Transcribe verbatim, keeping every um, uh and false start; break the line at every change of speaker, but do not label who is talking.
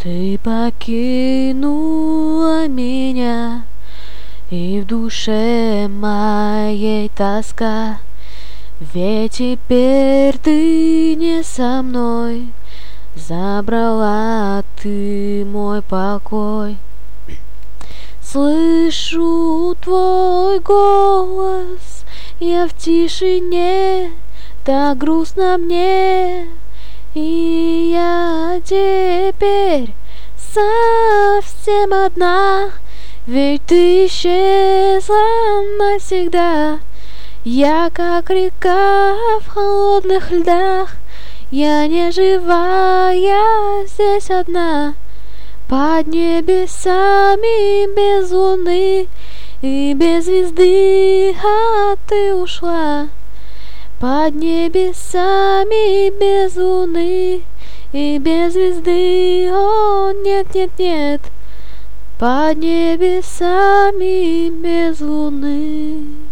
Ты покинула меня, и в душе моей тоска. Ведь теперь ты не со мной, забрала ты мой покой. Слышу твой голос, я в тишине, так грустно мне, и я теперь совсем одна, ведь ты исчезла навсегда. Я как река в холодных льдах, я не живая здесь одна. Под небесами без луны и без звезды, а ты ушла. Под небесами без луны и без звезды, о, нет, нет, нет. Под небесами без луны.